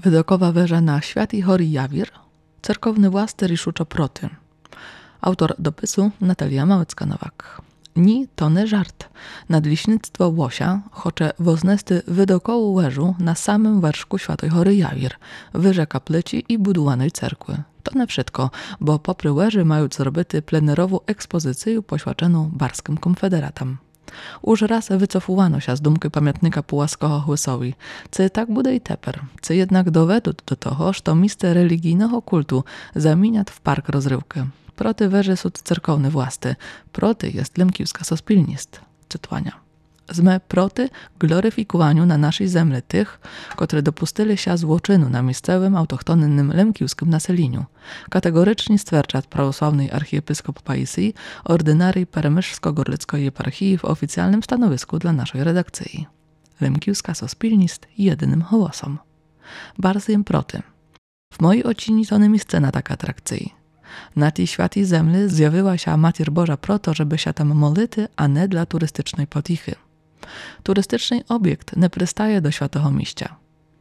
Wydokowa wежа na Świętej Hory Jawір, cerkowny właster i szuczo proty. Autor dopisu Natalia Małecka-Nowak. Ni to nie żart. Nadliśnictwo Łosia chocze woznesty wydokołu łeżu na samym wierzchu Świętej Hory Jawір, wyże kaplici i budowanej cerkwy. To nie wszystko, bo popry łeży mają zrobity plenerową ekspozycję poświęconą barskim konfederatom. Już raz wycofowano się z dumki pamiętnika Pułaskiego Chłysowi, co tak bude i teper, co jednak dowedu do toho, że to miejsce religijnego kultu zamieniat w park rozrywki. Proty wежи sud cerkowny własty, proty jest lemkiewska sospilnist. Cytowania. Zme proty gloryfikowaniu na naszej zemli tych, które dopustili się złoczynu na miejscowym autochtonnym lemkiewskim naseleniu. Kategorycznie stwierdzać prawosławnej archiepiskop Paisji, ordynarii Peremyszsko-Gorlickiej eparchii w oficjalnym stanowisku dla naszej redakcji. Lemkiewska sospilnist jedynym głosem. Bardzo jem proty. W mojej ocini to nie miejsce na tak atrakcji. Na tej świętej zemli zjawiła się Matir Boża proto, żeby się tam molity, a nie dla turystycznej potichy. Turystyczny obiekt nie przystaje do świętego mieścia.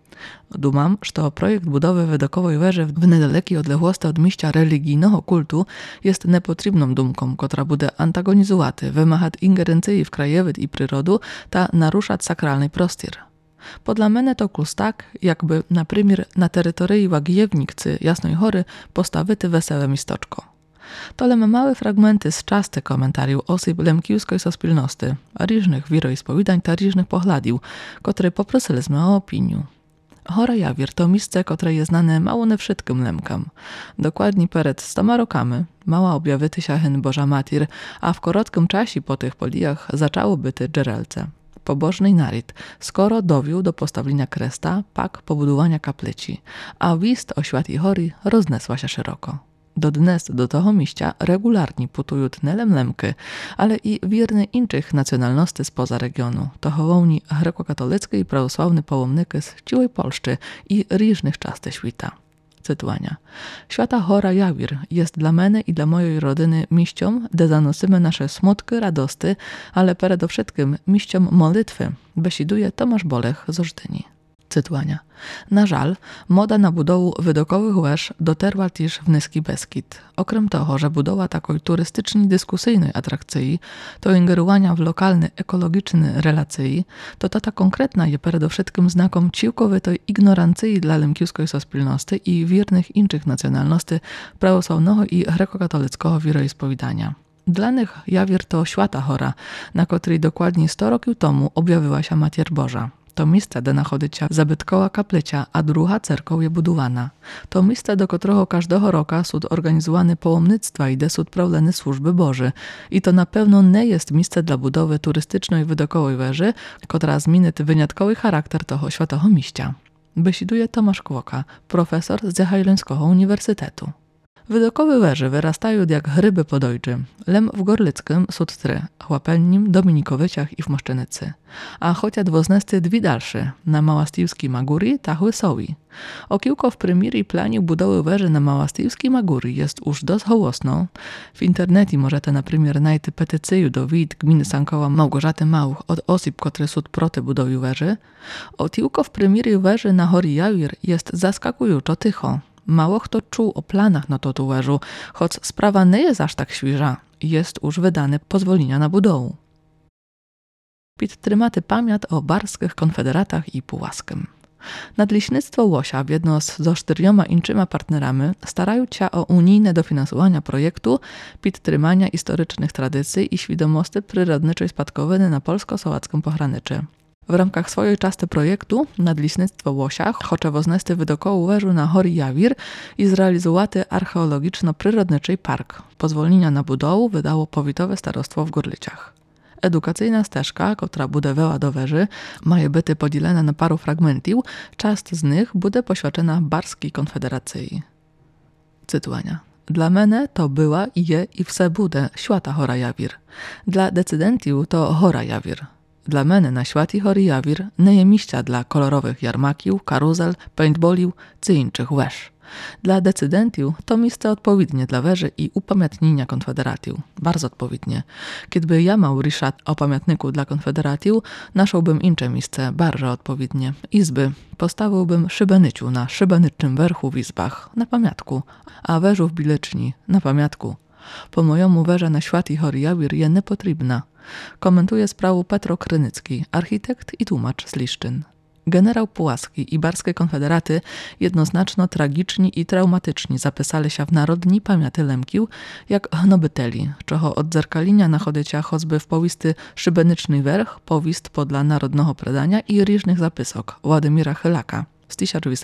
Dumam, że to projekt budowy wydokowej wежи w niedalekiej odległości od miejsca religijnego kultu jest niepotrzebną dumką, która bude antagonizować, wymagać ingerencji w krajowid i przyrodu, ta naruszać sakralny prostor. Podla mnie to kurs tak, jakby na przykład na terytorii Łagiewnikcy Jasnej Hory postawity wesołe mistoczko. Tole ma małe fragmenty z czasty komentariów osób lemkiewskiej sospilności, a różnych wieroispowiadań ta różnych poglądów, które poprosiliśmy o opinię. Hora Jawір to miejsce, które jest znane mało nie wszystkim lemkam. Dokładnie przed 100 rokami mała objawić się Boża Matir, a w krótkim czasie po tych polijach zaczęło być dżerelce. Pobożny narid, skoro dowiódł do postawienia kresta, pak pobudowania kaplici, a wist o Świętej Hory roznesła się szeroko. Do dnes do tego miejsca regularnie putują nie lemki, ale i wierny innych nacjonalności spoza regionu, to hołowni grekokatolickie i prawosławne połomniki z całej Polszczy i różnych części świata. Cytowania. Święta Hora Jawір jest dla mnie i dla mojej rodziny miejscem, gdzie zanosimy nasze smutki, radosty, ale przede wszystkim miejscem modlitwy, besiduje Tomasz Bolech z Ożdyni. Cytowania. Na żal, moda na budowę wydokowych łeż dotarła też w Niski Beskid. Okrem toho, że budowa takiej turystycznie dyskusyjnej atrakcji, to ingerowania w lokalne ekologiczne relacje, to ta konkretna je przede wszystkim znakom całkowitej ignorancji dla lemkiewskiej sospilności i wiernych innych nacjonalności prawosławnego i grekokatolickiego wieroispowiadania. Dla nich Jawір to Święta Hora, na której dokładnie 100 roków temu objawiła się Matir Boża. To miejsce, gdzie znajduje się zabytkowa kaplica, a druga cerkow jest budowana. To miejsce, do którego każdego roku są organizowane połomnictwa i gdzie są prowadzone służby Boże. I to na pewno nie jest miejsce dla budowy turystycznej wydokowej wежи, która zmieni wyjątkowy charakter tego świętego miejsca. Besiduje Tomasz Kłoka, profesor z Jagiellońskiego Uniwersytetu. Wydokowe wежи wyrastają jak gryby po dojczy. Lem w Gorlickim są 3, Chłapelnim, Dominikowyciach i w Moszczynycy. A chociaż dwoznesty dwie dalsze, na Małastijskiej Magórii, ta Chłysowi. Okiłko w premierii planie budowy wежи na Małastijskiej Magórii jest już dość hołosno. W internecie możecie na przykład znaleźć petycję do wójt gminy Sankoła Małgorzaty Małych od osób, które są proty budowy wежи. Okiłko w premierii wежи na Hory Jawір jest zaskakująco tycho. Mało kto czuł o planach na to wежу, choć sprawa nie jest aż tak świeża, jest już wydane pozwolenia na budowę. Podtrzymaty pamięć o barskich konfederatach i Pułaskim. Nadleśnictwo Łosia wjedno z 4 innymi partnerami starają się o unijne dofinansowanie projektu podtrzymania historycznych tradycji i świadomości przyrodniczej spadkowiny na polsko-sołackim pograniczu. W ramach swojej części projektu Nadleśnictwo Łosia chce woznesty wydokołu wежу na Hory Jawір i zrealizowaty archeologiczno-przyrodniczy park. Pozwolenia na budowę wydało powiatowe starostwo w Gorlicach. Edukacyjna ścieżka, która budowała do wежи, ma być podzielona na paru fragmentów, część z nich będzie poświęcona Barskiej Konfederacji. Cytowania. Dla mnie to była, je i wse bude Święta Hora Jawір. Dla decydentów to Hora Jawір. Dla mene na świat i chory jawir nie je miścia dla kolorowych jarmakił, karuzel, paintballił czy innych łez. Dla decydentiów to miejsce odpowiednie dla weży i upamiętnienia konfederatiów. Bardzo odpowiednie. Kiedby ja mał ryszat o pamiętniku dla konfederatiów, naszłbym inne miejsce bardzo odpowiednie. Izby postawiłbym szybanyciu na szybanicznym werchu w izbach, na pamiątku, a weżu w bileczni, na pamiątku. Po mojemu weża na świat i chory jawir je niepotrzebna. Komentuje sprawę Petro Krynycki, architekt i tłumacz z Liszczyn. Generał Pułaski i Barskie Konfederaty jednoznaczno tragiczni i traumatyczni zapisali się w narodni pamięty Lemkił, jak hnobyteli, czego odzerkalinia nachodycia choćby w powisty Szybenyczny Werch, powist podla narodnego predania i różnych zapisok Władimira Chylaka z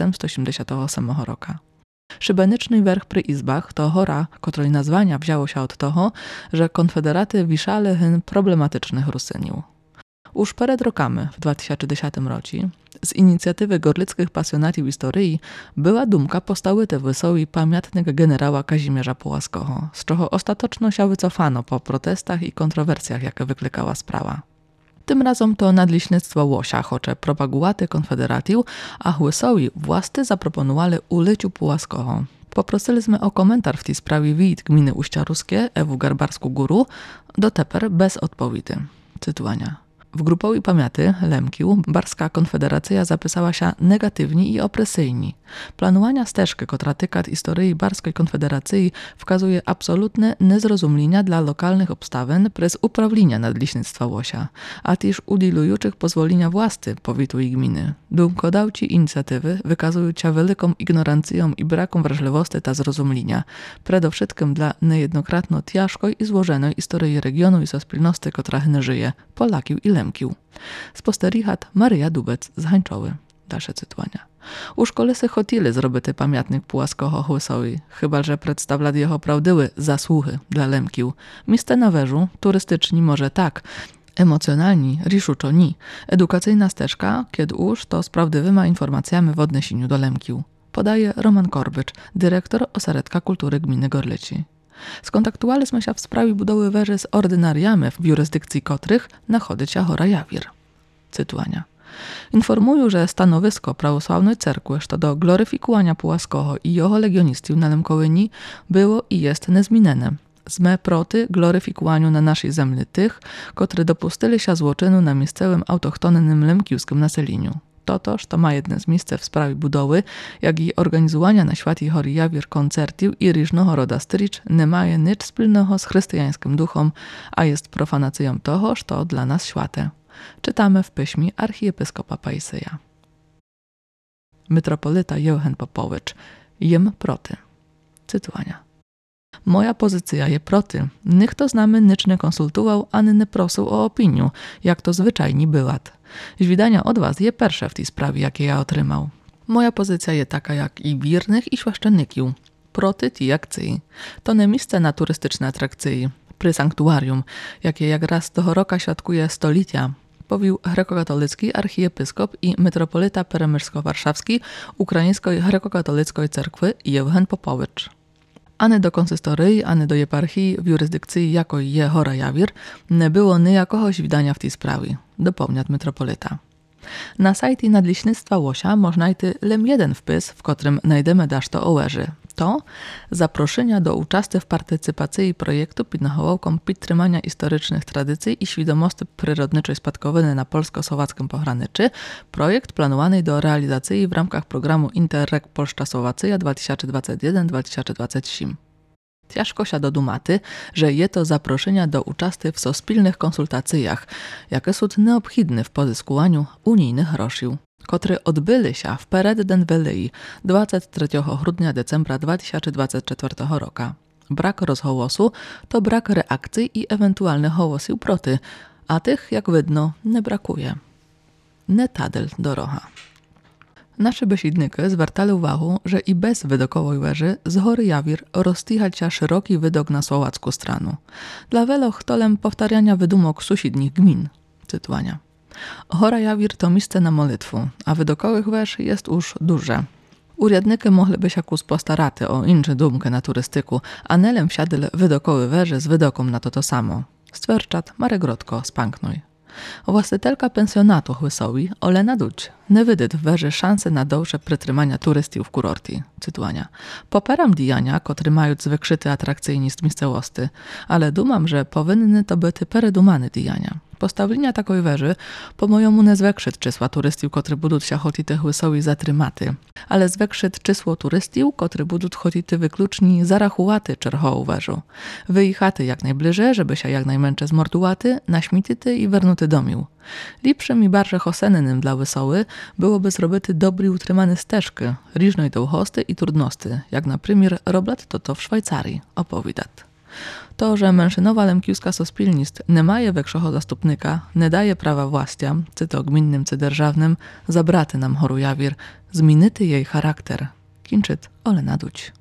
1888 roku. Szybenyczny werch przy izbach to chora, której nazwania wzięło się od toho, że konfederaty wiszali hyn problematycznych Rusyniów. Już przed rokami, w 2010 roku, z inicjatywy gorlickich pasjonatów historii była dumka postawić wysoki pamiętnik generała Kazimierza Pułaskiego, z czego ostatecznie się wycofano po protestach i kontrowersjach, jakie wyklikała sprawa. Tym razem to nadleśnictwo Łosia choće propagowaty konfederatiów, a Łysowi własty zaproponowali ulyciu Pułaskiego. Poprosiliśmy o komentarz w tej sprawie wójt gminy Uścia Ruskie, Ewu Garbarską-Góru, do teper bez odpowiedzi. Cytowania. W grupowej pamięty Lemkił Barska Konfederacja zapisała się negatywni i opresyjni. Planowania ścieżki, która tyka historii Barskiej Konfederacji, wskazuje absolutne niezrozumienia dla lokalnych obstawień przez uprawnienia nadleśnictwa Łosia, a też udzielajuчих pozwolenia własty powiatu i gminy. Dumkodawcy inicjatywy wykazują się wielką ignorancją i brakiem wrażliwości ta zrozumienia, przede wszystkim dla niejednokrotnie ciężkiej i złożonej historii regionu i sospólności, która żyje, Polaków i Lemkił. Sposterichat Maryja Dubec z Hańczowy. Dalsze cytowania. U szkole se chotili zrobić pamiętnik Pułaskiego Łysowi, chyba że przedstawia jego prawdziwe zasługi dla Lemkił. Miejsce na weżu, turystyczni może tak, emocjonalni, riszuczo ni. Edukacyjna ścieżka, kiedy już to z prawdziwymi informacjami w odniesieniu do Lemkił. Podaje Roman Korbycz, dyrektor Ośrodka Kultury Gminy Gorlici. Skontaktowaliśmy się w sprawie budowy weży z ordynariami, w jurysdykcji których nachodycia chora jawir. Cytowania. Informuję, że stanowisko prawosławnej cerkwy co do gloryfikowania Pułaskiego i jego legionistów na Lemkowyni było i jest niezmienione. Sme proty gloryfikowaniu na naszej ziemi tych, którzy dopustili się złoczynu na miejscowym autochtonnym lemkiłskim naseleniu. Totoż to ma jedne z miejsc w sprawie budowy, jak i organizowania na świat i chory jawir koncertów i różnego rodzaju stricz nie ma nic wspólnego z chrześcijańskim duchom, a jest profanacją toho, co dla nas świate. Czytamy w piśmie archiepiskopa Paiseja. Metropolita Eugen Popowicz. Jem proty. Cytowania. Moja pozycja je proty. Nikt z nami nic nie konsultował, ani nie prosił o opinię, jak to zwyczajnie byłat. Zwidania od was je pierwsze w tej sprawie, jakie ja otrzymał. Moja pozycja je taka jak i wiernych i świaszczenników. Proty tej akcji. To nie miejsce na turystyczne atrakcje. Przy sanktuarium, jakie jak raz toho roka świadkuje stolicia, powił grekokatolicki archiepiskop i metropolita peremyszko-warszawski Ukraińskiej grekokatolickiej cerkwy Eugen Popowicz. Ani do konsystorii, ani do eparchii w jurysdykcji jako je chora jawir nie było nijakoho zwidania w tej sprawie, dopomniał metropolita. Na sajcie nadleśnictwa Łosia można znaleźć jeden wpis, w którym znajdziemy daszto o weży. To zaproszenia do uczestnictwa w partycypacji projektu pod nachołką podtrzymania historycznych tradycji i świadomości przyrodniczej spadkowiny na polsko-słowackim pograniczu, projekt planowany do realizacji w ramach programu Interreg Polska-Słowacja 2021-2027. Ciężko się dodumaty, że je to zaproszenia do uczestnictwa w sospilnych konsultacjach, jakie są nieobchidne w pozyskowaniu unijnych groszy, które odbyły się w pered den welei 23 grudnia decembra 2024 roku. Brak rozhołosu to brak reakcji i ewentualnych hołosów proty, a tych, jak widno, nie brakuje. Nie tadel dorocha. Nasze besidniki zwracali uwagę, że i bez widokowej weży z hory jawir roztychać się szeroki widok na słowacką stronę. Dla wielu chtolem powtarzania wydumok sąsiednich gmin. Cytowania. Chora jawir to miejsce na modlitwę, a widokowych weż jest już duże. Urzędniki mogliby się postarać o inną dumkę na turystyku, a nelem wsiadł widokowy weży z widokom na to samo. Stwierczat Marek Grotko z Panknoj. Властителка пенсіонату Хвисові Олена Дудь не видить в вежі шанси на довше притримання туристів в курорті. Cytuwania. Poperam dіяння, котрі мають zwiększyty atrakcyjність місцевості, ale думам, że powinny to być передумане діяння. Postawienia takiej wieży po mojemu nie zwiększyć czysła turystów, którzy będą się chcieli Chwysowi zatrymaty, ale zwiększyć czysło turystów, którzy będą chcieli wykluczni zarachowaty czerchową wieżu. Wyjechaty jak najbliżej, żeby się jak najmęcze zmordowaty, naśmity i wernuty domił. Lepszym i bardziej osennym dla Wysoły byłoby zrobić dobry utrzymany ścieżki, różnej długości i trudności, jak na przykład robić to w Szwajcarii, opowiada. To, że mężczyznowa lemkiuska sospilnist nie ma większego zastupnika, nie daje prawa właściom, czy to gminnym, czy dzierżawnym, zabraty nam Horujawir, zmienity jej charakter. Kinczyt Olena Dudź.